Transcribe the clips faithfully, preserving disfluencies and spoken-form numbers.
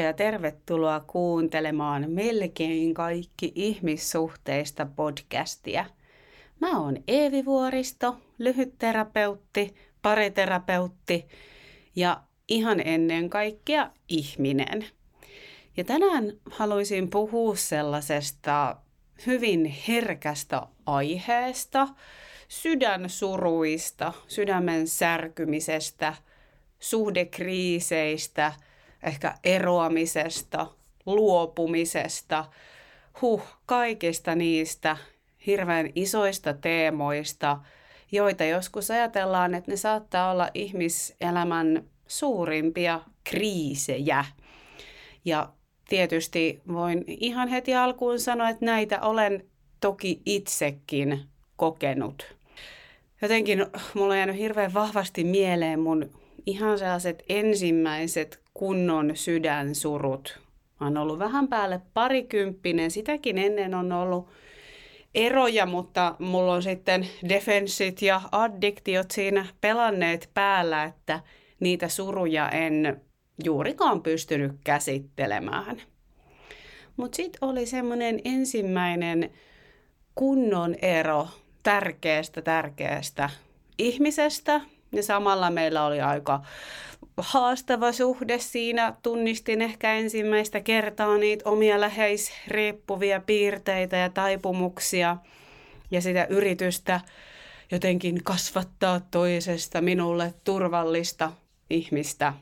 ja tervetuloa kuuntelemaan Melkein kaikki ihmissuhteista podcastia. Mä oon Eevi Vuoristo, lyhytterapeutti, pariterapeutti ja ihan ennen kaikkea ihminen. Ja tänään haluaisin puhua sellaisesta hyvin herkästä aiheesta, sydänsuruista, sydämen särkymisestä, suhdekriiseistä, ehkä eroamisesta, luopumisesta, huh, kaikista niistä hirveän isoista teemoista, joita joskus ajatellaan, että ne saattaa olla ihmiselämän suurimpia kriisejä. Ja tietysti voin ihan heti alkuun sanoa, että näitä olen toki itsekin kokenut. Jotenkin mulla on jäänyt hirveän vahvasti mieleen mun ihan sellaiset ensimmäiset kunnon sydänsurut. Mä oon ollut vähän päälle parikymppinen, sitäkin ennen on ollut eroja, mutta mulla on sitten defenssit ja addiktiot siinä pelanneet päällä, että niitä suruja en juurikaan pystynyt käsittelemään. Mutta sitten oli semmoinen ensimmäinen kunnon ero tärkeästä tärkeästä ihmisestä. Ja samalla meillä oli aika haastava suhde siinä. Tunnistin ehkä ensimmäistä kertaa niitä omia läheisriippuvia piirteitä ja taipumuksia ja sitä yritystä jotenkin kasvattaa toisesta minulle turvallista ihmistä.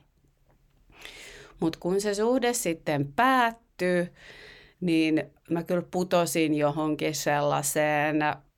Mutta kun se suhde sitten päättyy, niin mä kyllä putosin johonkin sellaiseen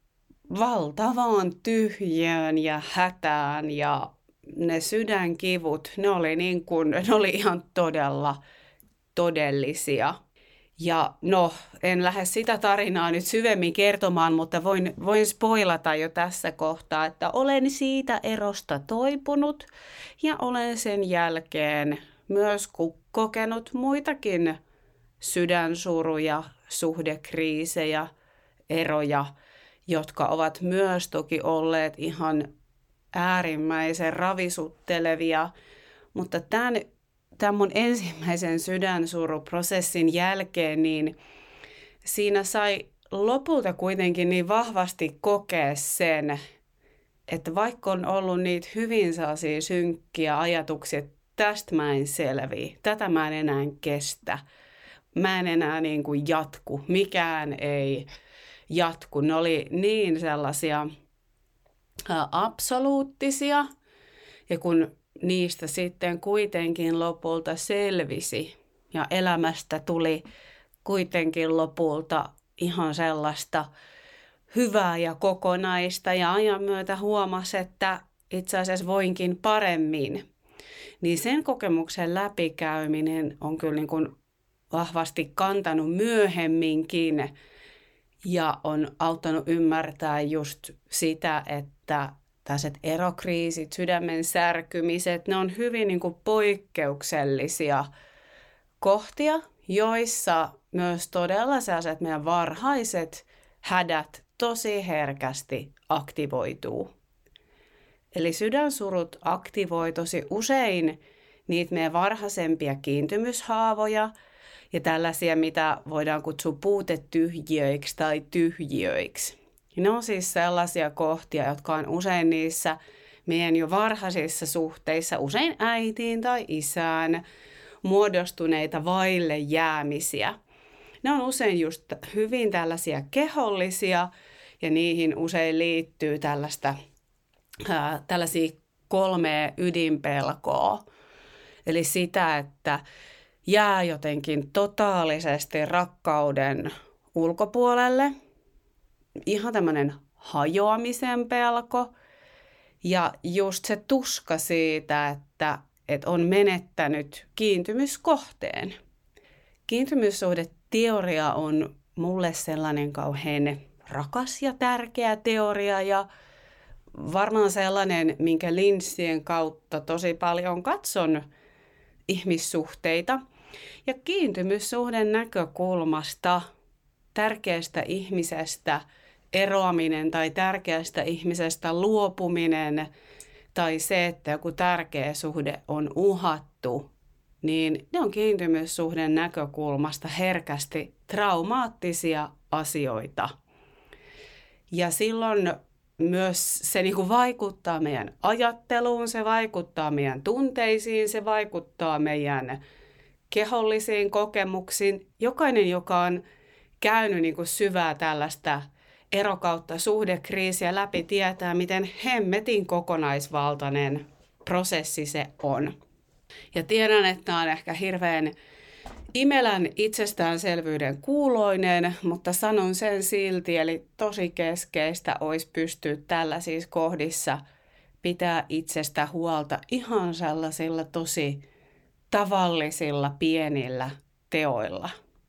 valtavaan tyhjään ja hätään ja ne sydänkivut, ne oli, niin kuin, ne oli ihan todella todellisia. Ja no, en lähde sitä tarinaa nyt syvemmin kertomaan, mutta voin, voin spoilata jo tässä kohtaa, että olen siitä erosta toipunut ja olen sen jälkeen myös kokenut muitakin sydänsuruja, suhdekriisejä, eroja, jotka ovat myös toki olleet ihan äärimmäisen ravisuttelevia, mutta tämän, tämän mun ensimmäisen sydänsuruprosessin jälkeen, niin siinä sai lopulta kuitenkin niin vahvasti kokea sen, että vaikka on ollut niitä hyvin sellaisia synkkiä ajatuksia, että tästä mä en selviä, tätä mä en enää kestä, mä en enää niin kuin jatku, mikään ei jatku. Ne oli niin sellaisia ä, absoluuttisia, ja kun niistä sitten kuitenkin lopulta selvisi, ja elämästä tuli kuitenkin lopulta ihan sellaista hyvää ja kokonaista, ja ajan myötä huomasi, että itse asiassa voinkin paremmin, niin sen kokemuksen läpikäyminen on kyllä niin kuin vahvasti kantanut myöhemminkin ja on auttanut ymmärtää just sitä, että tällaiset erokriisit, sydämen särkymiset, ne on hyvin niin kuin poikkeuksellisia kohtia, joissa myös todella sellaiset meidän varhaiset hädät tosi herkästi aktivoituu. Eli sydänsurut aktivoi tosi usein niitä meidän varhaisempia kiintymyshaavoja ja tällaisia, mitä voidaan kutsua puutetyhjiöiksi tai tyhjiöiksi. Ne on siis sellaisia kohtia, jotka on usein niissä meidän jo varhaisissa suhteissa, usein äitiin tai isään, muodostuneita vaille jäämisiä. Ne on usein just hyvin tällaisia kehollisia ja niihin usein liittyy tällaista Ää, tällaisia kolmea ydinpelkoa. Eli sitä, että jää jotenkin totaalisesti rakkauden ulkopuolelle, ihan tämmöinen hajoamisen pelko ja just se tuska siitä, että, että on menettänyt kiintymyskohteen. Kiintymyssuhdeteoria on mulle sellainen kauhean rakas ja tärkeä teoria ja varmaan sellainen, minkä linssien kautta tosi paljon katson ihmissuhteita. Ja kiintymyssuhden näkökulmasta tärkeästä ihmisestä eroaminen tai tärkeästä ihmisestä luopuminen tai se, että joku tärkeä suhde on uhattu, niin ne on kiintymyssuhden näkökulmasta herkästi traumaattisia asioita. Ja silloin myös se niin kuin vaikuttaa meidän ajatteluun, se vaikuttaa meidän tunteisiin, se vaikuttaa meidän kehollisiin kokemuksiin. Jokainen, joka on käynyt niin kuin syvää tällaista erokautta suhdekriisiä läpi, tietää, miten hemmetin kokonaisvaltainen prosessi se on. Ja tiedän, että on ehkä hirveän imelän itsestäänselvyyden kuuloinen, mutta sanon sen silti, eli tosi keskeistä olisi pystyä tällaisissa kohdissa pitää itsestä huolta ihan sellaisilla tosi tavallisilla pienillä teoilla.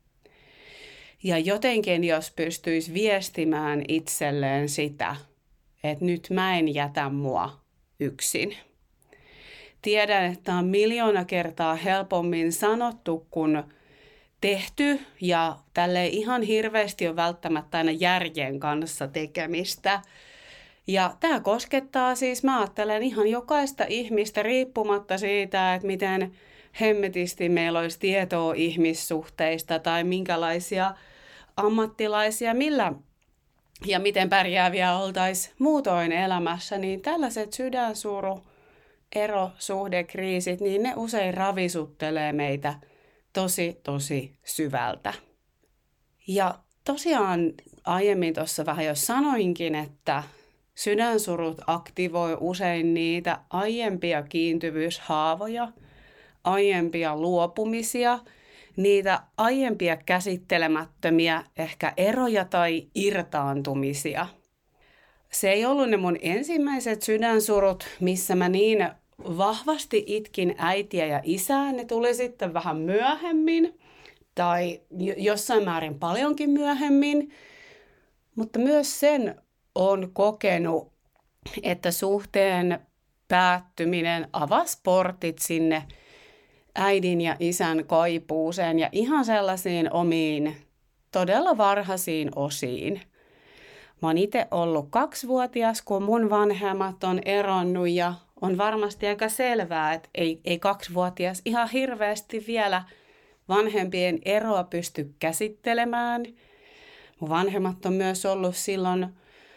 Ja jotenkin, jos pystyisi viestimään itselleen sitä, että nyt mä en jätä mua yksin. Tiedän, että on miljoona kertaa helpommin sanottu kuin tehty ja tälleen ihan hirveästi on välttämättä aina järjen kanssa tekemistä. Ja tämä koskettaa siis, mä ajattelen ihan jokaista ihmistä riippumatta siitä, että miten hemmetisti meillä olisi tietoa ihmissuhteista tai minkälaisia ammattilaisia, millä ja miten pärjääviä oltaisiin muutoin elämässä, niin tällaiset sydänsuru, ero, suhdekriisit, niin ne usein ravisuttelee meitä tosi, tosi syvältä. Ja tosiaan aiemmin tuossa vähän jo sanoinkin, että sydänsurut aktivoi usein niitä aiempia kiintyvyyshaavoja, aiempia luopumisia, niitä aiempia käsittelemättömiä ehkä eroja tai irtaantumisia. Se ei ollut ne mun ensimmäiset sydänsurut, missä mä niin vahvasti itkin äitiä ja isää. Ne tuli sitten vähän myöhemmin tai jossain määrin paljonkin myöhemmin. Mutta myös sen on kokenut, että suhteen päättyminen avasi portit sinne äidin ja isän kaipuuseen ja ihan sellaisiin omiin todella varhaisiin osiin. Mä oon itse ollut kaksivuotias, kun mun vanhemmat on eronnut ja on varmasti aika selvää, että ei, ei kaksivuotias ihan hirveästi vielä vanhempien eroa pysty käsittelemään. Mun vanhemmat on myös ollut silloin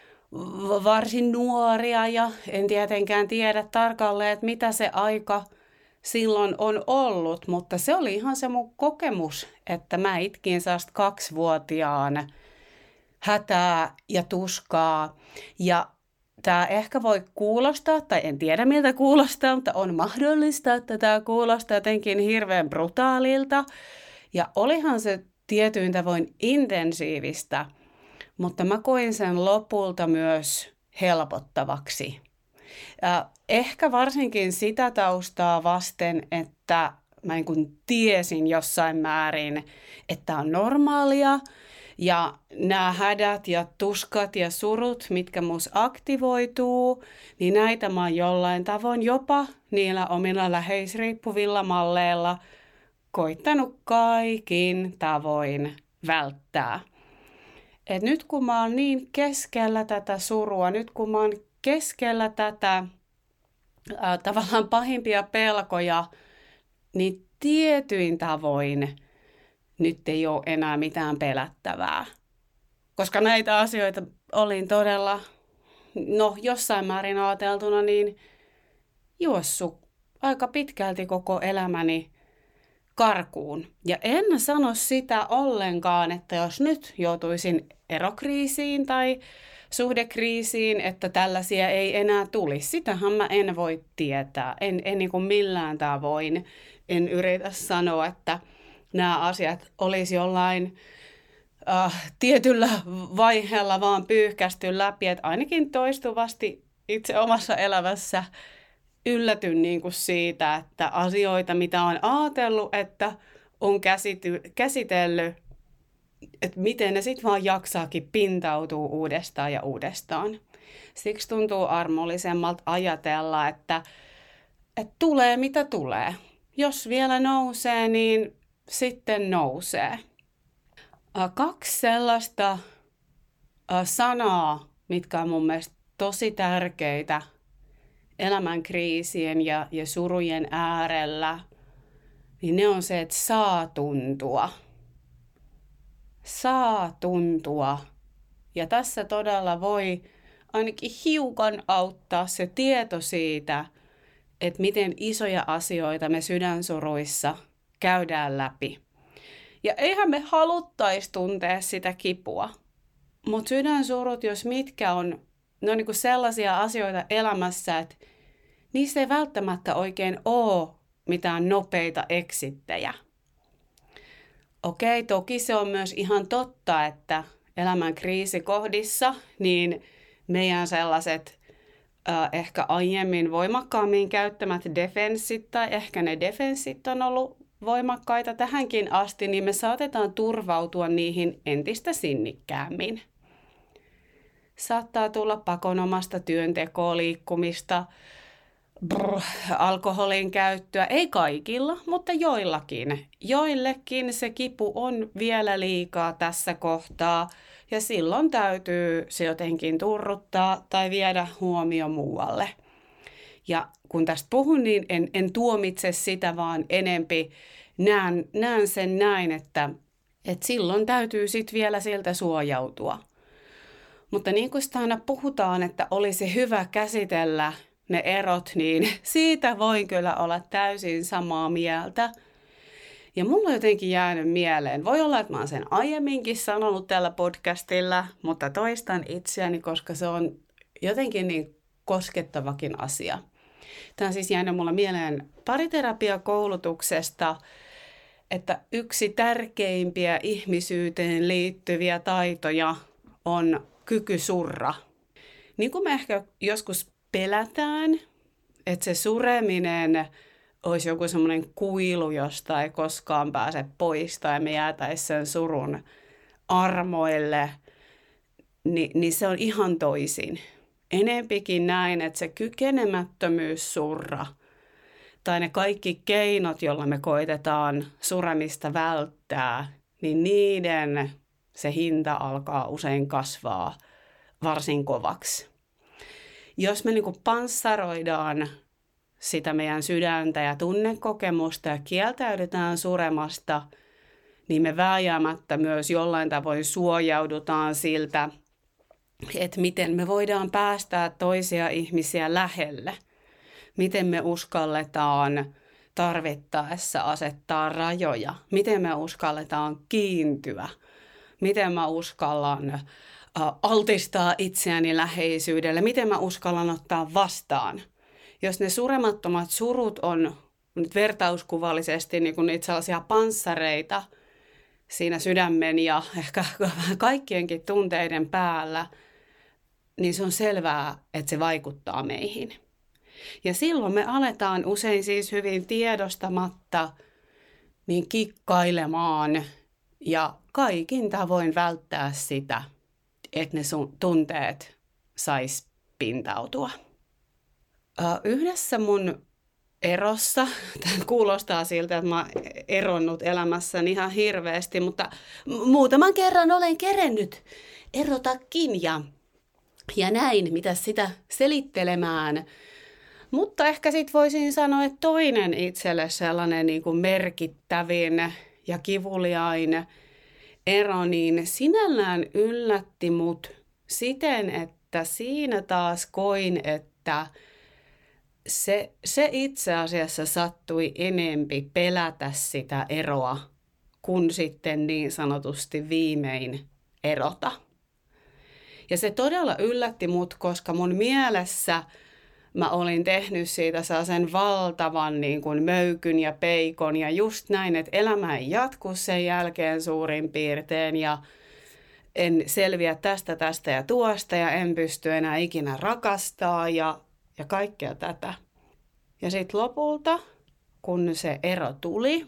varsin nuoria ja en tietenkään tiedä tarkalleen, että mitä se aika silloin on ollut, mutta se oli ihan se mun kokemus, että mä itkin sellaista kaksivuotiaan hätää ja tuskaa. Ja tämä ehkä voi kuulostaa, tai en tiedä miltä kuulostaa, mutta on mahdollista, että tämä kuulostaa jotenkin hirveän brutaalilta. Ja olihan se tietyin tavoin intensiivistä, mutta mä koin sen lopulta myös helpottavaksi. Ja ehkä varsinkin sitä taustaa vasten, että mä niin kuin tiesin jossain määrin, että on normaalia ja nämä hädät ja tuskat ja surut, mitkä mus aktivoituu, niin näitä mä oon jollain tavoin jopa niillä omilla läheisriippuvilla malleilla koittanut kaikin tavoin välttää. Et nyt kun mä oon niin keskellä tätä surua, nyt kun mä oon keskellä tätä ää, tavallaan pahimpia pelkoja, niin tietyin tavoin nyt ei ole enää mitään pelättävää. Koska näitä asioita olin todella, no jossain määrin ajateltuna, niin juossut aika pitkälti koko elämäni karkuun. Ja en sano sitä ollenkaan, että jos nyt joutuisin erokriisiin tai suhdekriisiin, että tällaisia ei enää tulisi. Sitähän mä en voi tietää. En, en niin kuin millään tavoin. En yritä sanoa, että nämä asiat olisi jollain äh, tietyllä vaiheella vaan pyyhkästy läpi. Että ainakin toistuvasti itse omassa elämässä yllätyn niin kuin siitä, että asioita, mitä on ajatellut, että on käsity, käsitellyt, että miten ne sitten vaan jaksaakin pintautua uudestaan ja uudestaan. Siksi tuntuu armollisemmalta ajatella, että, että tulee mitä tulee. Jos vielä nousee, niin sitten nousee. Kaksi sellaista sanaa, mitkä on mun mielestä tosi tärkeitä elämän kriisien ja, ja surujen äärellä, niin ne on se, että saa tuntua. Saa tuntua. Ja tässä todella voi ainakin hiukan auttaa se tieto siitä, että miten isoja asioita me sydänsuruissa käydään läpi. Ja eihän me haluttaisi tuntea sitä kipua, mutta sydänsurut, jos mitkä on, ne on niin kuin sellaisia asioita elämässä, että niissä ei välttämättä oikein ole mitään nopeita eksittejä. Okei, toki se on myös ihan totta, että elämän kriisikohdissa niin meidän sellaiset äh, ehkä aiemmin voimakkaammin käyttämät defenssit tai ehkä ne defenssit on ollut voimakkaita tähänkin asti, niin me saatetaan turvautua niihin entistä sinnikkäämmin. Saattaa tulla pakonomasta työntekoa, liikkumista, brr, alkoholin käyttöä. Ei kaikilla, mutta joillakin. Joillekin se kipu on vielä liikaa tässä kohtaa ja silloin täytyy se jotenkin turruttaa tai viedä huomio muualle. Ja kun tästä puhun, niin en, en tuomitse sitä, vaan enempi näen, näen sen näin, että, että silloin täytyy sitten vielä siltä suojautua. Mutta niin kuin sitä aina puhutaan, että olisi hyvä käsitellä ne erot, niin siitä voin kyllä olla täysin samaa mieltä. Ja mulla on jotenkin jäänyt mieleen. Voi olla, että mä oon sen aiemminkin sanonut tällä podcastilla, mutta toistan itseäni, koska se on jotenkin niin koskettavakin asia. Tämä on siis jäänyt mulla mieleen pariterapiakoulutuksesta, että yksi tärkeimpiä ihmisyyteen liittyviä taitoja on kyky surra. Niin kuin me ehkä joskus pelätään, että se sureminen olisi joku semmoinen kuilu, josta ei koskaan pääse pois tai me jäätäisiin sen surun armoille, niin, niin se on ihan toisin. Enempikin näin, että se kykenemättömyys surra tai ne kaikki keinot, joilla me koitetaan suremista välttää, niin niiden se hinta alkaa usein kasvaa varsin kovaksi. Jos me niinku panssaroidaan sitä meidän sydäntä ja tunnekokemusta ja kieltäydytään suremasta, niin me vääjäämättä myös jollain tavoin suojaudutaan siltä, että miten me voidaan päästää toisia ihmisiä lähelle. Miten me uskalletaan tarvittaessa asettaa rajoja. Miten me uskalletaan kiintyä. Miten mä uskallan altistaa itseäni läheisyydelle. Miten mä uskallan ottaa vastaan. Jos ne suremattomat surut on nyt vertauskuvallisesti niin kuin niitä sellaisia panssareita siinä sydämen ja ehkä kaikkienkin tunteiden päällä, niin se on selvää, että se vaikuttaa meihin. Ja silloin me aletaan usein siis hyvin tiedostamatta niin kikkailemaan ja kaikin tavoin välttää sitä, että ne sun tunteet sais pintautua. Yhdessä mun erossa, tämä kuulostaa siltä, että mä oon eronnut elämässäni ihan hirveästi, mutta muutaman kerran olen kerennyt erotakin ja, ja näin, mitä sitä selittelemään. Mutta ehkä sitten voisin sanoa, että toinen itselle sellainen niin kuin merkittävin ja kivuliain ero, niin sinällään yllätti mut siten, että siinä taas koin, että se, se itse asiassa sattui enempi pelätä sitä eroa, kun sitten niin sanotusti viimein erota. Ja se todella yllätti mut, koska mun mielessä mä olin tehnyt siitä sellaisen valtavan niin kuin möykyn ja peikon ja just näin, että elämä ei jatku sen jälkeen suurin piirtein ja en selviä tästä, tästä ja tuosta ja en pysty enää ikinä rakastaa ja, ja kaikkea tätä. Ja sitten lopulta, kun se ero tuli,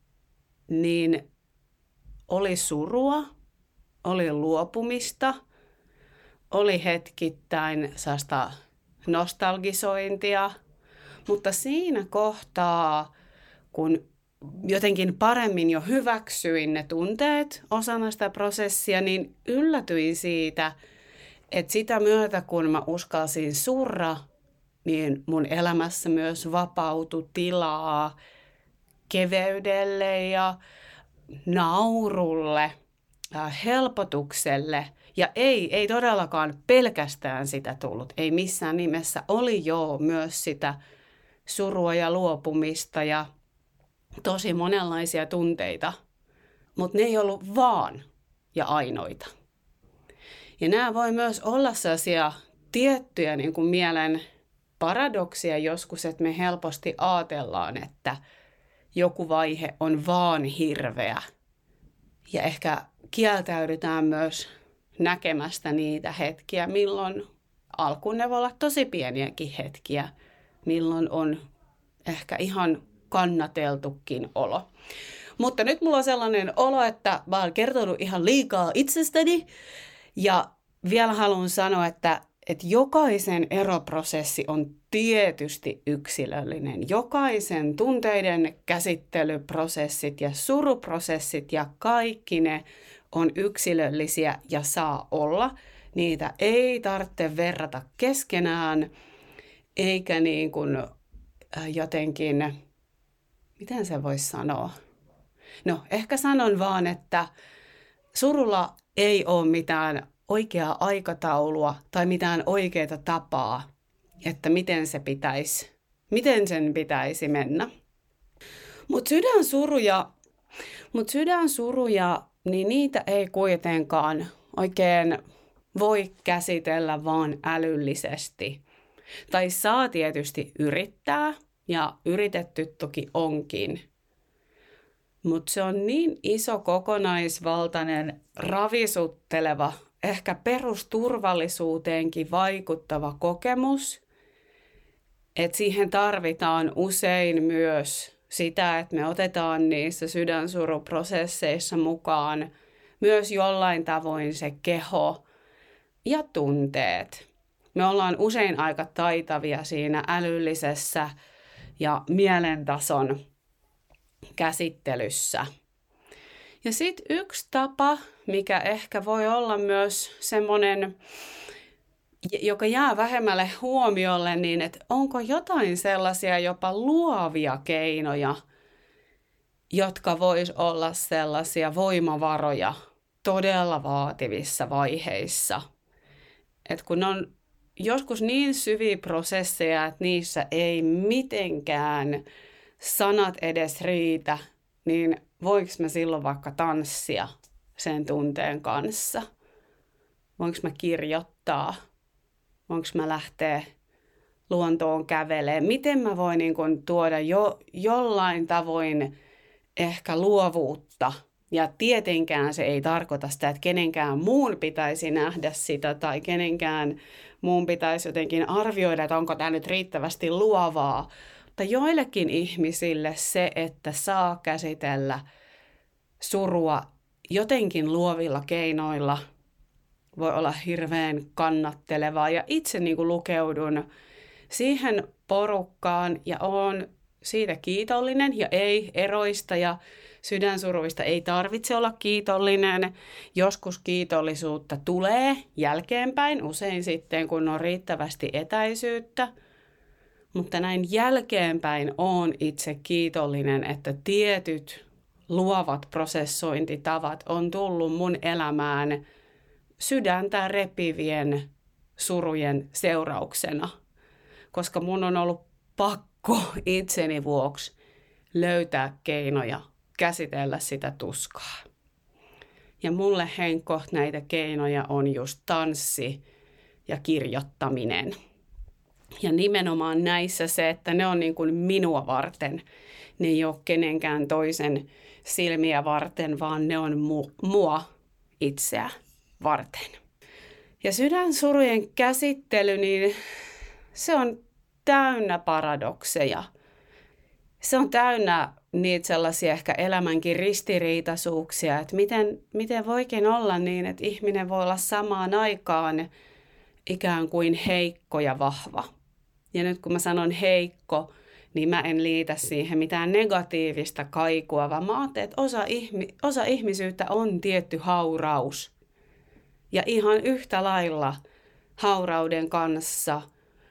niin oli surua, oli luopumista, oli hetkittäin sellaista nostalgisointia, mutta siinä kohtaa, kun jotenkin paremmin jo hyväksyin ne tunteet osana sitä prosessia, niin yllätyin siitä, että sitä myötä kun mä uskalsin surra, niin mun elämässä myös vapautui tilaa keveydelle ja naurulle, helpotukselle. Ja ei, ei todellakaan pelkästään sitä tullut. Ei missään nimessä. Oli jo myös sitä surua ja luopumista ja tosi monenlaisia tunteita. Mutta ne ei ollut vaan ja ainoita. Ja nämä voi myös olla sellaisia tiettyjä niin kuin mielen paradoksia joskus, että me helposti ajatellaan, että joku vaihe on vaan hirveä. Ja ehkä kieltäydytään myös näkemästä niitä hetkiä, milloin alkuun ne voi olla tosi pieniäkin hetkiä, milloin on ehkä ihan kannateltukin olo. Mutta nyt mulla on sellainen olo, että mä oon kertonut ihan liikaa itsestäni ja vielä haluan sanoa, että, että jokaisen eroprosessi on tietysti yksilöllinen. Jokaisen tunteiden käsittelyprosessit ja suruprosessit ja kaikki ne on yksilöllisiä ja saa olla. Niitä ei tarvitse verrata keskenään, eikä niin kuin jotenkin, miten se voisi sanoa? No, ehkä sanon vaan, että surulla ei ole mitään oikeaa aikataulua tai mitään oikeaa tapaa, että miten se pitäisi, miten sen pitäisi mennä. Mutta sydänsuruja, mut sydänsuruja, niin niitä ei kuitenkaan oikein voi käsitellä vaan älyllisesti. Tai saa tietysti yrittää, ja yritetty toki onkin. Mutta se on niin iso kokonaisvaltainen, ravisutteleva, ehkä perusturvallisuuteenkin vaikuttava kokemus, että siihen tarvitaan usein myös sitä, että me otetaan niissä sydänsuruprosesseissa mukaan myös jollain tavoin se keho ja tunteet. Me ollaan usein aika taitavia siinä älyllisessä ja mielentason käsittelyssä. Ja sitten yksi tapa, mikä ehkä voi olla myös semmoinen, joka jää vähemmälle huomiolle, niin että onko jotain sellaisia jopa luovia keinoja, jotka vois olla sellaisia voimavaroja todella vaativissa vaiheissa. Et kun on joskus niin syviä prosesseja, että niissä ei mitenkään sanat edes riitä, niin voinko mä silloin vaikka tanssia sen tunteen kanssa? Voinko mä kirjoittaa? Voinko mä lähteä luontoon kävelemään? Miten mä voin niin kun tuoda jo, jollain tavoin ehkä luovuutta? Ja tietenkään se ei tarkoita sitä, että kenenkään muun pitäisi nähdä sitä tai kenenkään muun pitäisi jotenkin arvioida, että onko tämä nyt riittävästi luovaa. Mutta joillekin ihmisille se, että saa käsitellä surua jotenkin luovilla keinoilla, voi olla hirveän kannattelevaa. Ja itse niin kuin lukeudun siihen porukkaan ja olen siitä kiitollinen ja ei eroista ja sydänsuruista ei tarvitse olla kiitollinen. Joskus kiitollisuutta tulee jälkeenpäin, usein sitten kun on riittävästi etäisyyttä. Mutta näin jälkeenpäin olen itse kiitollinen, että tietyt luovat prosessointitavat on tullut mun elämään sydäntä repivien surujen seurauksena, koska mun on ollut pakko itseni vuoksi löytää keinoja käsitellä sitä tuskaa. Ja mulle Henkko näitä keinoja on just tanssi ja kirjoittaminen. Ja nimenomaan näissä se, että ne on niin kuin minua varten. Ne ei ole kenenkään toisen silmiä varten, vaan ne on mu- mua itseä varten. Ja sydänsurujen käsittely, niin se on täynnä paradokseja. Se on täynnä niitä sellaisia ehkä elämänkin ristiriitaisuuksia, että miten, miten voikin olla niin, että ihminen voi olla samaan aikaan ikään kuin heikko ja vahva. Ja nyt kun mä sanon heikko, niin mä en liitä siihen mitään negatiivista kaikua, vaan mä ajattelen, että osa, ihmi- osa ihmisyyttä on tietty hauraus. Ja ihan yhtä lailla haurauden kanssa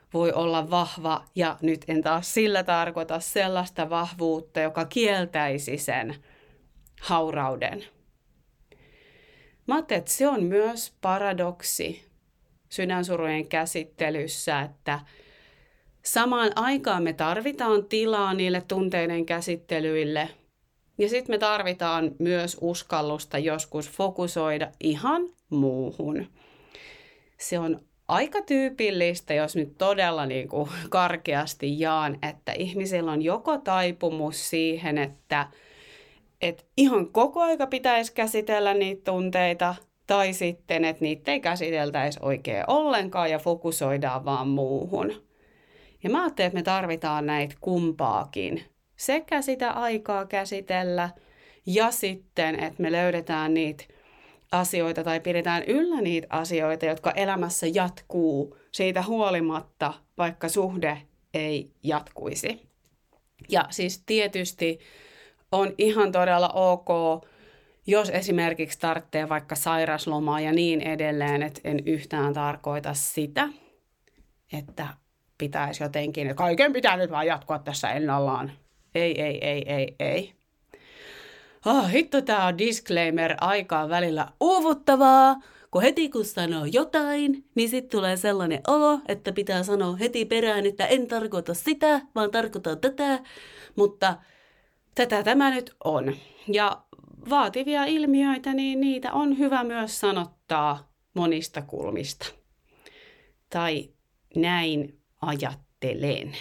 voi olla vahva, ja nyt en taas sillä tarkoita sellaista vahvuutta, joka kieltäisi sen haurauden. Mä ajattelin, että se on myös paradoksi sydänsurujen käsittelyssä, että samaan aikaan me tarvitaan tilaa niille tunteiden käsittelyille, ja sitten me tarvitaan myös uskallusta joskus fokusoida ihan muuhun. Se on aika tyypillistä, jos nyt todella niin kuin karkeasti jaan, että ihmisillä on joko taipumus siihen, että, että ihan koko aika pitäisi käsitellä niitä tunteita, tai sitten, että niitä ei käsiteltäisi oikein ollenkaan ja fokusoidaan vaan muuhun. Ja mä ajattelen, että me tarvitaan näitä kumpaakin. Sekä sitä aikaa käsitellä ja sitten, että me löydetään niitä asioita tai pidetään yllä niitä asioita, jotka elämässä jatkuu siitä huolimatta, vaikka suhde ei jatkuisi. Ja siis tietysti on ihan todella ok, jos esimerkiksi tarvitsee vaikka sairaslomaa ja niin edelleen, että en yhtään tarkoita sitä, että pitäisi jotenkin, että kaiken pitää nyt vaan jatkua tässä ennallaan. Ei, ei, ei, ei, ei. Oh, hitto, tää on disclaimer, aika on välillä uuvuttavaa, kun heti kun sanoo jotain, niin sitten tulee sellainen olo, että pitää sanoa heti perään, että en tarkoita sitä, vaan tarkoitan tätä, mutta tätä tämä nyt on. Ja vaativia ilmiöitä, niin niitä on hyvä myös sanottaa monista kulmista. Tai näin ajattelen.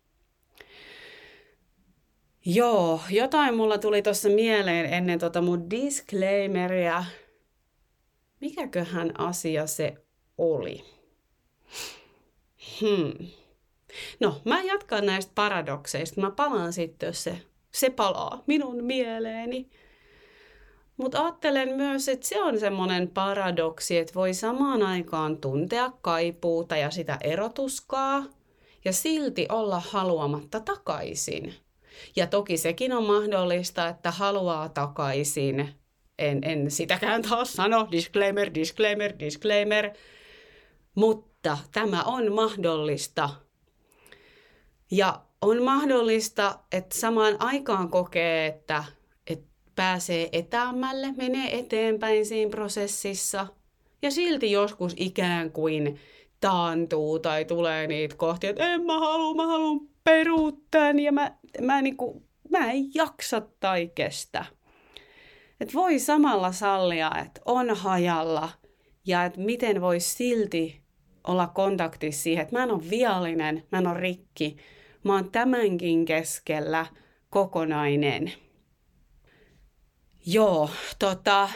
Joo, jotain mulla tuli tuossa mieleen ennen tota mun disclaimeria. Mikäköhän asia se oli? Hmm. No, mä jatkan näistä paradokseista. Mä palaan sitten, jos se, se palaa minun mieleeni. Mutta ajattelen myös, että se on semmoinen paradoksi, että voi samaan aikaan tuntea kaipuuta ja sitä erotuskaa ja silti olla haluamatta takaisin. Ja toki sekin on mahdollista, että haluaa takaisin. En, en sitäkään taas sano, disclaimer, disclaimer, disclaimer. Mutta tämä on mahdollista. Ja on mahdollista, että samaan aikaan kokee, että, että pääsee etäämmälle, menee eteenpäin siinä prosessissa. Ja silti joskus ikään kuin taantuu tai tulee niitä kohtia, että en mä halua, mä haluan peruuttaa ja mä, mä, niinku, mä en jaksa tai kestä. Et voi samalla sallia, että on hajalla ja että miten voi silti olla kontaktissa siihen, että mä en ole viallinen, mä en ole rikki, mä oon tämänkin keskellä kokonainen. Joo, tota,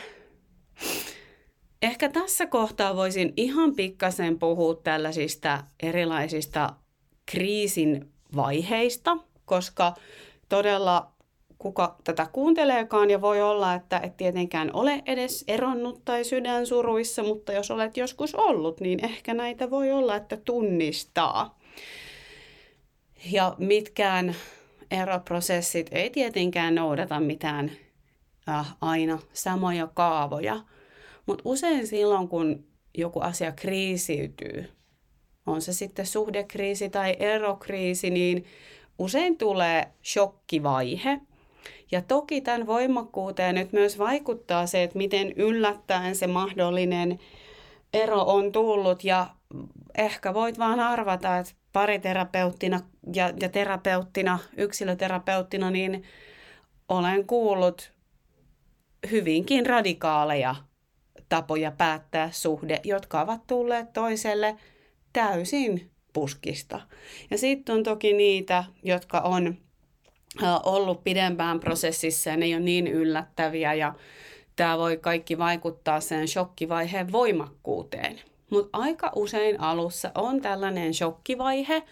ehkä tässä kohtaa voisin ihan pikkasen puhua tällaisista erilaisista kriisin vaiheista, koska todella kuka tätä kuunteleekaan ja voi olla, että et tietenkään ole edes eronnut tai sydänsuruissa, mutta jos olet joskus ollut, niin ehkä näitä voi olla, että tunnistaa. Ja mitkään eroprosessit ei tietenkään noudata mitään äh, aina samoja kaavoja, mutta usein silloin, kun joku asia kriisiytyy, on se sitten suhdekriisi tai erokriisi, niin usein tulee shokkivaihe. Ja toki tämän voimakkuuteen nyt myös vaikuttaa se, että miten yllättäen se mahdollinen ero on tullut. Ja ehkä voit vaan arvata, että pariterapeuttina ja, ja terapeuttina, yksilöterapeuttina, niin olen kuullut hyvinkin radikaaleja tapoja päättää suhde, jotka ovat tulleet toiselle täysin puskista. Ja sitten on toki niitä, jotka on ollut pidempään prosessissa ja ne ei ole niin yllättäviä ja tämä voi kaikki vaikuttaa sen shokkivaiheen voimakkuuteen. Mutta aika usein alussa on tällainen shokkivaihe,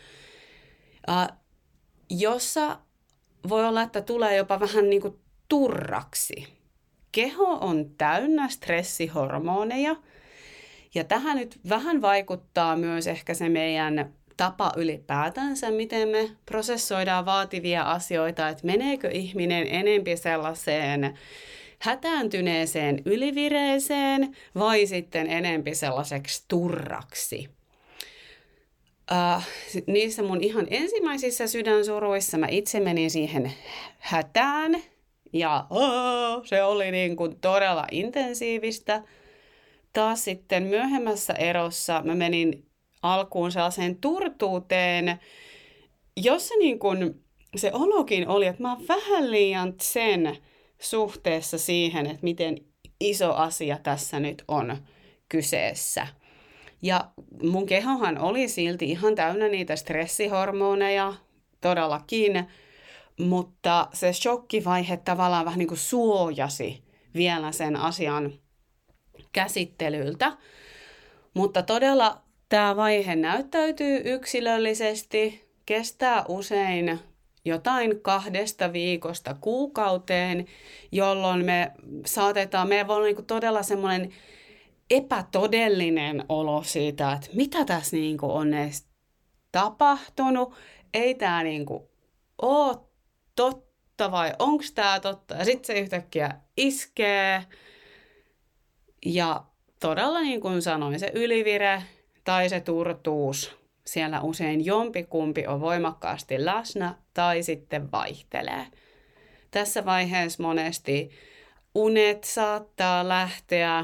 jossa voi olla, että tulee jopa vähän niin kuin turraksi. Keho on täynnä stressihormoneja ja tähän nyt vähän vaikuttaa myös ehkä se meidän tapa ylipäätänsä, miten me prosessoidaan vaativia asioita, että meneekö ihminen enempi sellaiseen hätääntyneeseen ylivireeseen vai sitten enempi sellaiseksi turraksi. Uh, niissä mun ihan ensimmäisissä sydänsuruissa mä itse menin siihen hätään ja oh, se oli niin kuin todella intensiivistä. Taas sitten myöhemmässä erossa mä menin alkuun sellaiseen turtuuteen, jossa niin kuin se olokin oli, että mä oon vähän liian sen suhteessa siihen, että miten iso asia tässä nyt on kyseessä. Ja mun kehohan oli silti ihan täynnä niitä stressihormoneja, todellakin, mutta se shokkivaihe tavallaan vähän niin kuin suojasi vielä sen asian käsittelyltä. Mutta todella tämä vaihe näyttäytyy yksilöllisesti, kestää usein jotain kahdesta viikosta kuukauteen, jolloin me saatetaan, meillä voi olla niin todella semmoinen epätodellinen olo siitä, että mitä tässä niin kuin on edes tapahtunut, ei tämä niin kuin ole totta vai onko tämä totta, ja sitten se yhtäkkiä iskee, ja todella niin kuin sanoin, se ylivire tai se turtuus, siellä usein jompikumpi on voimakkaasti läsnä tai sitten vaihtelee. Tässä vaiheessa monesti unet saattaa lähteä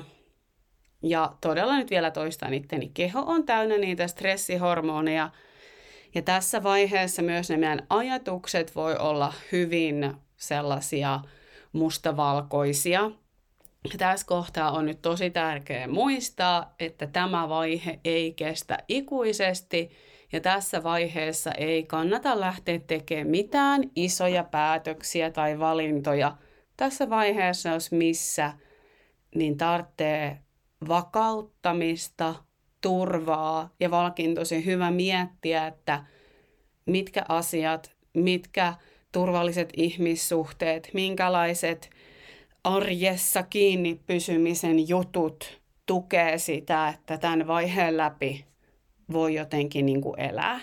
ja todella nyt vielä toistan itteni, keho on täynnä niitä stressihormoneja ja tässä vaiheessa myös ne meidän ajatukset voi olla hyvin sellaisia mustavalkoisia. Tässä kohtaa on nyt tosi tärkeää muistaa, että tämä vaihe ei kestä ikuisesti ja tässä vaiheessa ei kannata lähteä tekemään mitään isoja päätöksiä tai valintoja. Tässä vaiheessa, jos missä, niin tarvitsee vakauttamista, turvaa ja valkin tosi hyvä miettiä, että mitkä asiat, mitkä turvalliset ihmissuhteet, minkälaiset arjessa kiinni pysymisen jutut tukee sitä, että tämän vaiheen läpi voi jotenkin niin kuin elää.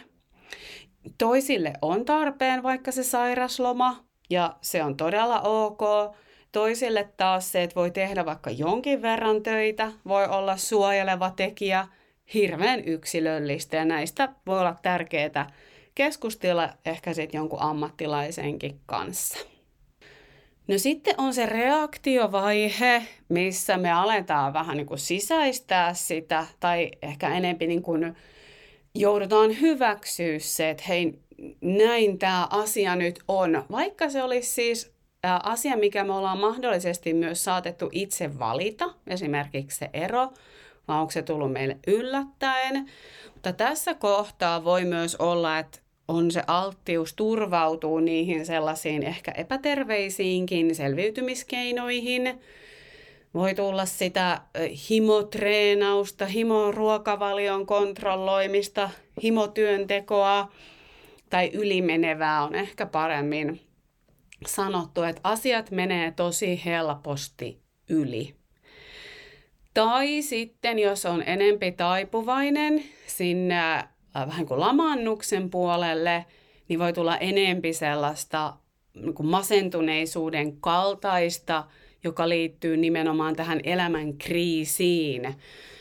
Toisille on tarpeen vaikka se sairasloma ja se on todella ok. Toisille taas se, että voi tehdä vaikka jonkin verran töitä, voi olla suojeleva tekijä, hirveän yksilöllistä ja näistä voi olla tärkeää keskustella ehkä sitten jonkun ammattilaisenkin kanssa. No sitten on se reaktiovaihe, missä me aletaan vähän niin kuin sisäistää sitä tai ehkä enemmän niin kuin joudutaan hyväksyä se, että hei, näin tämä asia nyt on. Vaikka se olisi siis asia, mikä me ollaan mahdollisesti myös saatettu itse valita, esimerkiksi se ero, vai onko se tullut meille yllättäen. Mutta tässä kohtaa voi myös olla, että on se alttius turvautuu niihin sellaisiin ehkä epäterveisiinkin selviytymiskeinoihin. Voi tulla sitä himotreenausta, himoruokavalion kontrolloimista, himotyöntekoa tai ylimenevää on ehkä paremmin sanottu, että asiat menee tosi helposti yli. Tai sitten, jos on enempi taipuvainen sinne vähän kuin lamaannuksen puolelle, niin voi tulla enempi sellaista niin kuin masentuneisuuden kaltaista, joka liittyy nimenomaan tähän elämän kriisiin.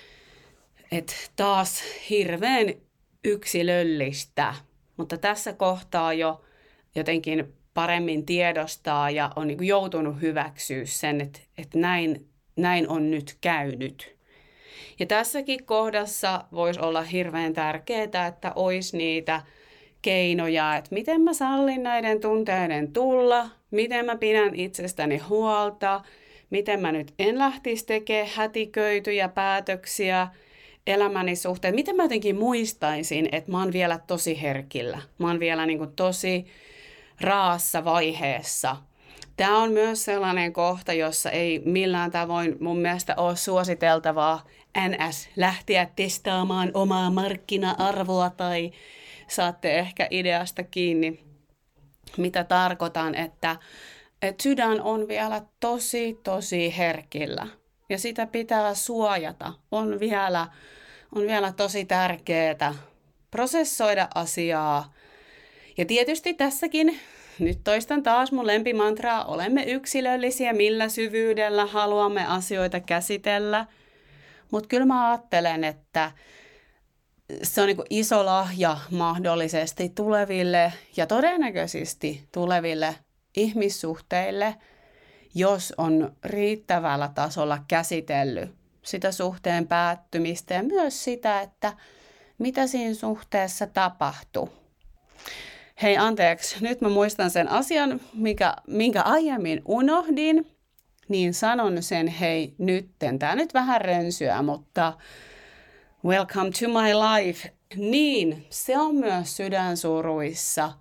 Et taas hirveän yksilöllistä, mutta tässä kohtaa jo jotenkin paremmin tiedostaa ja on niin kuin joutunut hyväksyä sen, että, että näin, näin on nyt käynyt. Ja tässäkin kohdassa voisi olla hirveän tärkeää, että olisi niitä keinoja, että miten mä sallin näiden tunteiden tulla, miten mä pidän itsestäni huolta, miten mä nyt en lähtisi tekemään hätiköityjä päätöksiä elämäni suhteen, miten mä jotenkin muistaisin, että mä oon vielä tosi herkillä, mä oon vielä niin kuin tosi raassa vaiheessa. Tämä on myös sellainen kohta, jossa ei millään tavoin mun mielestä ole suositeltavaa N S lähteä testaamaan omaa markkina-arvoa tai saatte ehkä ideasta kiinni, mitä tarkoitan, että, että sydän on vielä tosi, tosi herkillä ja sitä pitää suojata. On vielä, on vielä tosi tärkeää prosessoida asiaa ja tietysti tässäkin nyt toistan taas mun lempimantraa, olemme yksilöllisiä, millä syvyydellä haluamme asioita käsitellä. Mutta kyllä mä ajattelen, että se on niin kuin iso lahja mahdollisesti tuleville ja todennäköisesti tuleville ihmissuhteille, jos on riittävällä tasolla käsitellyt sitä suhteen päättymistä ja myös sitä, että mitä siinä suhteessa tapahtuu. Hei, anteeksi, nyt mä muistan sen asian, mikä, minkä aiemmin unohdin, niin sanon sen hei nytten. Tää nyt vähän rönsyä, mutta welcome to my life. Niin, se on myös sydänsuruissa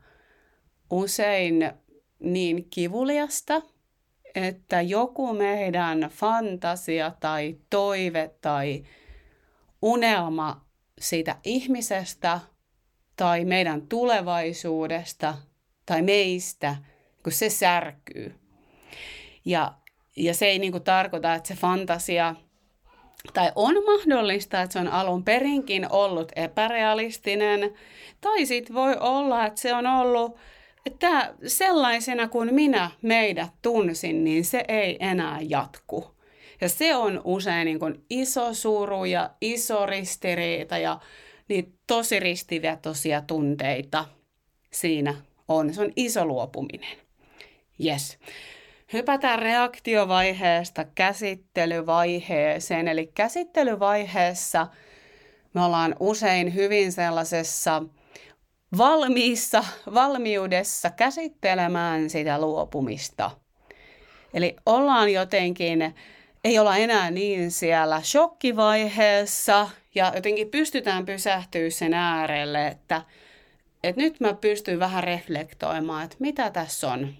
usein niin kivuliasta, että joku meidän fantasia tai toive tai unelma siitä ihmisestä tai meidän tulevaisuudesta tai meistä, kun se särkyy. Ja, ja se ei niin kuin tarkoita, että se fantasia, tai on mahdollista, että se on alun perinkin ollut epärealistinen, tai sitten voi olla, että se on ollut, että sellaisena kuin minä meidät tunsin, niin se ei enää jatku. Ja se on usein niin kuin iso suru ja iso ristiriita ja niin tosi ristivetoisia tunteita siinä on. Se on iso luopuminen. Yes. Hypätään reaktiovaiheesta käsittelyvaiheeseen. Eli käsittelyvaiheessa me ollaan usein hyvin sellaisessa valmiissa, valmiudessa käsittelemään sitä luopumista. Eli ollaan jotenkin, ei olla enää niin siellä shokkivaiheessa ja jotenkin pystytään pysähtyä sen äärelle, että, että nyt mä pystyn vähän reflektoimaan, että mitä tässä on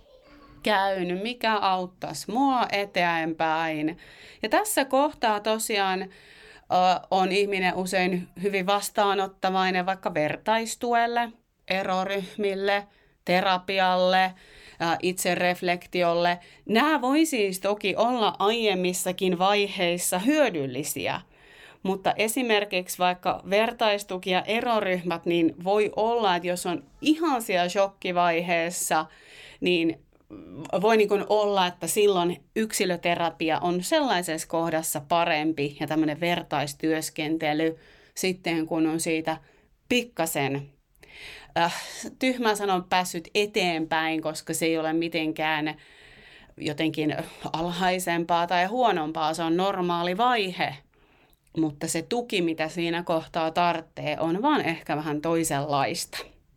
käynyt, mikä auttaisi mua eteenpäin. Ja tässä kohtaa tosiaan uh, on ihminen usein hyvin vastaanottavainen vaikka vertaistuelle, eroryhmille, terapialle, uh, itsereflektiolle. Nämä voi siis toki olla aiemmissakin vaiheissa hyödyllisiä, mutta esimerkiksi vaikka vertaistuki ja eroryhmät, niin voi olla, että jos on ihan siellä shokkivaiheessa, niin voi niin kuin olla, että silloin yksilöterapia on sellaisessa kohdassa parempi ja tämmöinen vertaistyöskentely sitten, kun on siitä pikkasen, äh, tyhmä sanon, päässyt eteenpäin, koska se ei ole mitenkään jotenkin alhaisempaa tai huonompaa, se on normaali vaihe, mutta se tuki, mitä siinä kohtaa tarvitsee, on vaan ehkä vähän toisenlaista.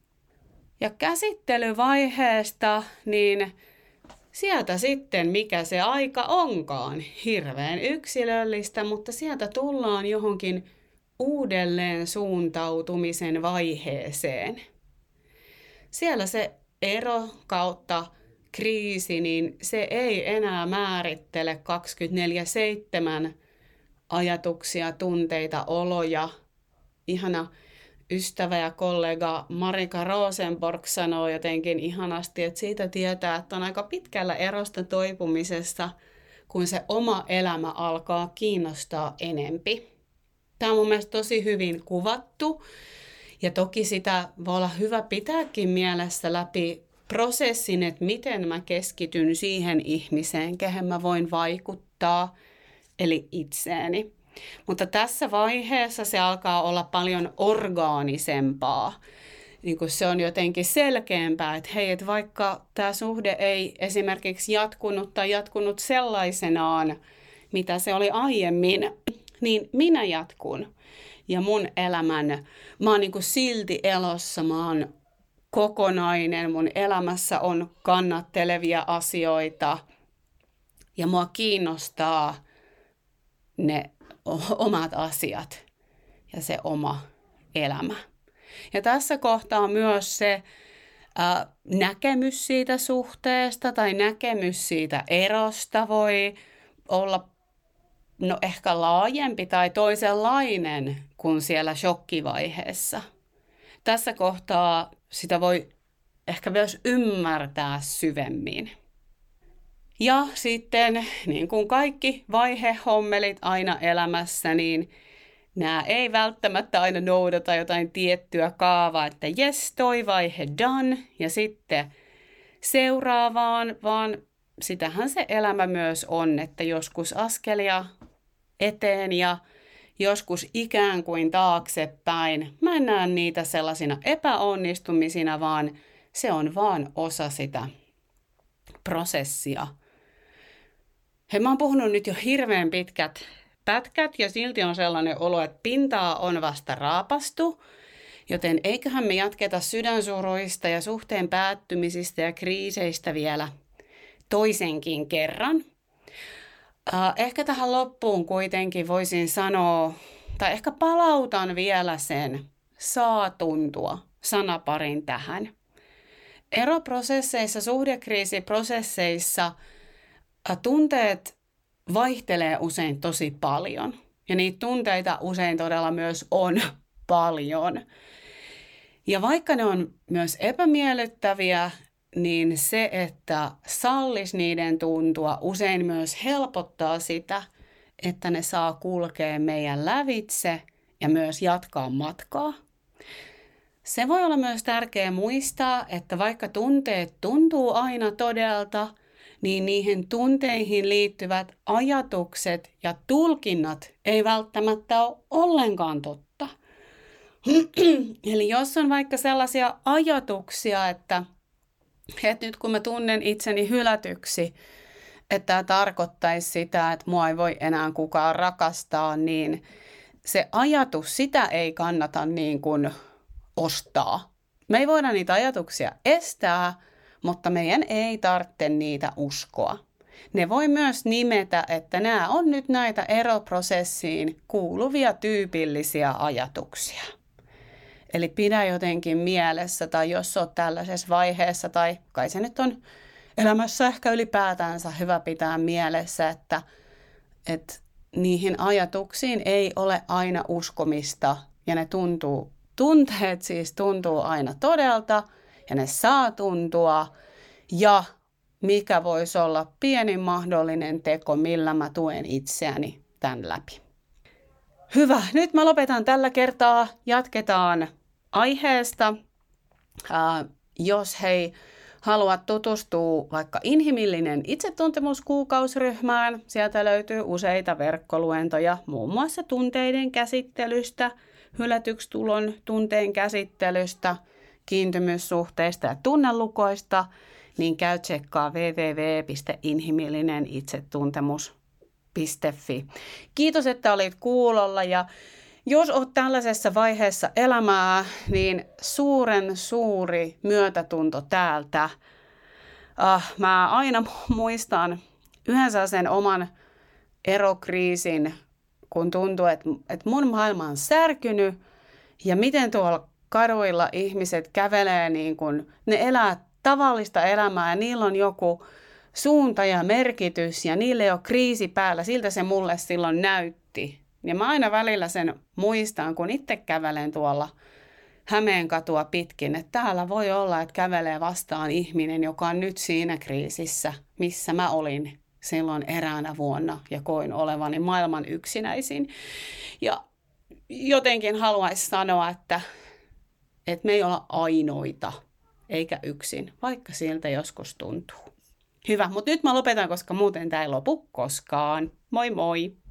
Ja käsittelyvaiheesta, niin sieltä sitten, mikä se aika onkaan, hirveän yksilöllistä, mutta sieltä tullaan johonkin uudelleen suuntautumisen vaiheeseen. Siellä se ero kautta kriisi, niin se ei enää määrittele kaksikymmentäneljä seitsemän ajatuksia, tunteita, oloja. Ihana ystävä ja kollega Marika Rosenborg sanoo jotenkin ihanasti, että siitä tietää, että on aika pitkällä erosta toipumisesta, kun se oma elämä alkaa kiinnostaa enempi. Tämä on mun mielestä tosi hyvin kuvattu ja toki sitä voi olla hyvä pitääkin mielessä läpi prosessin, että miten mä keskityn siihen ihmiseen, kehen mä voin vaikuttaa, eli itseeni. Mutta tässä vaiheessa se alkaa olla paljon orgaanisempaa. Niin kuin se on jotenkin selkeämpää, että hei, että vaikka tämä suhde ei esimerkiksi jatkunut tai jatkunut sellaisenaan, mitä se oli aiemmin, niin minä jatkun. Ja mun elämän, mä oon niin kuin silti elossa, mä oon kokonainen, mun elämässä on kannattelevia asioita ja mua kiinnostaa ne omat asiat ja se oma elämä. Ja tässä kohtaa myös se ä, näkemys siitä suhteesta tai näkemys siitä erosta voi olla no ehkä laajempi tai toisenlainen kuin siellä shokkivaiheessa. Tässä kohtaa sitä voi ehkä myös ymmärtää syvemmin. Ja sitten, niin kuin kaikki vaihehommelit aina elämässä, niin nämä ei välttämättä aina noudata jotain tiettyä kaavaa, että jes, toi vaihe done, ja sitten seuraavaan, vaan sitähän se elämä myös on, että joskus askelia eteen ja joskus ikään kuin taaksepäin. Mä en näe niitä sellaisina epäonnistumisina, vaan se on vaan osa sitä prosessia. Hei, mä oon puhunut nyt jo hirveän pitkät pätkät ja silti on sellainen olo, että pintaa on vasta raapastu. Joten eiköhän me jatketa sydänsuruista ja suhteen päättymisistä ja kriiseistä vielä toisenkin kerran. Äh, ehkä tähän loppuun kuitenkin voisin sanoa, tai ehkä palautan vielä sen saa tuntua sanaparin tähän. Eroprosesseissa, suhdekriisiprosesseissa äh, tunteet vaihtelee usein tosi paljon. Ja niitä tunteita usein todella myös on paljon. Ja vaikka ne on myös epämiellyttäviä, niin se, että sallis niiden tuntua, usein myös helpottaa sitä, että ne saa kulkea meidän lävitse ja myös jatkaa matkaa. Se voi olla myös tärkeää muistaa, että vaikka tunteet tuntuu aina todelta, niin niihin tunteihin liittyvät ajatukset ja tulkinnat ei välttämättä ole ollenkaan totta. Eli jos on vaikka sellaisia ajatuksia, että, että nyt kun mä tunnen itseni hylätyksi, että tämä tarkoittaisi sitä, että mua ei voi enää kukaan rakastaa, niin se ajatus, sitä ei kannata niin kuin ostaa. Me ei voida niitä ajatuksia estää, mutta meidän ei tarvitse niitä uskoa. Ne voi myös nimetä, että nämä on nyt näitä eroprosessiin kuuluvia tyypillisiä ajatuksia. Eli pidä jotenkin mielessä, tai jos olet tällaisessa vaiheessa, tai kai se nyt on elämässä ehkä ylipäätänsä hyvä pitää mielessä, että, että niihin ajatuksiin ei ole aina uskomista, ja ne tuntuu, tunteet siis tuntuu aina todelta, ja ne saa tuntua, ja mikä voisi olla pienin mahdollinen teko, millä mä tuen itseäni tämän läpi. Hyvä, nyt mä lopetan tällä kertaa, jatketaan aiheesta. Äh, jos hei haluat tutustua vaikka inhimillinen itsetuntemuskuukausiryhmään, sieltä löytyy useita verkkoluentoja muun muassa tunteiden käsittelystä, hylätyksi tulon tunteen käsittelystä, kiintymyssuhteista ja tunnelukoista, niin käy tsekkaa double-u double-u double-u piste inhimillinen itsetuntemus piste fi. Kiitos, että olit kuulolla, ja jos olet tällaisessa vaiheessa elämää, niin suuren suuri myötätunto täältä. Uh, mä aina muistan yhdessä sen oman erokriisin, kun tuntuu, että, että mun maailma on särkynyt, ja miten tuolla kaduilla ihmiset kävelee, niin kun ne elää tavallista elämää, ja niillä on joku suunta ja merkitys, ja niille ei ole kriisi päällä. Siltä se mulle silloin näytti. Ja mä aina välillä sen muistan, kun itse kävelen tuolla Hämeenkatua pitkin, että täällä voi olla, että kävelee vastaan ihminen, joka on nyt siinä kriisissä, missä mä olin silloin eräänä vuonna ja koin olevani maailman yksinäisin. Ja jotenkin haluaisin sanoa, että, että me ei olla ainoita eikä yksin, vaikka siltä joskus tuntuu. Hyvä, mutta nyt mä lopetan, koska muuten tää ei lopu koskaan. Moi moi!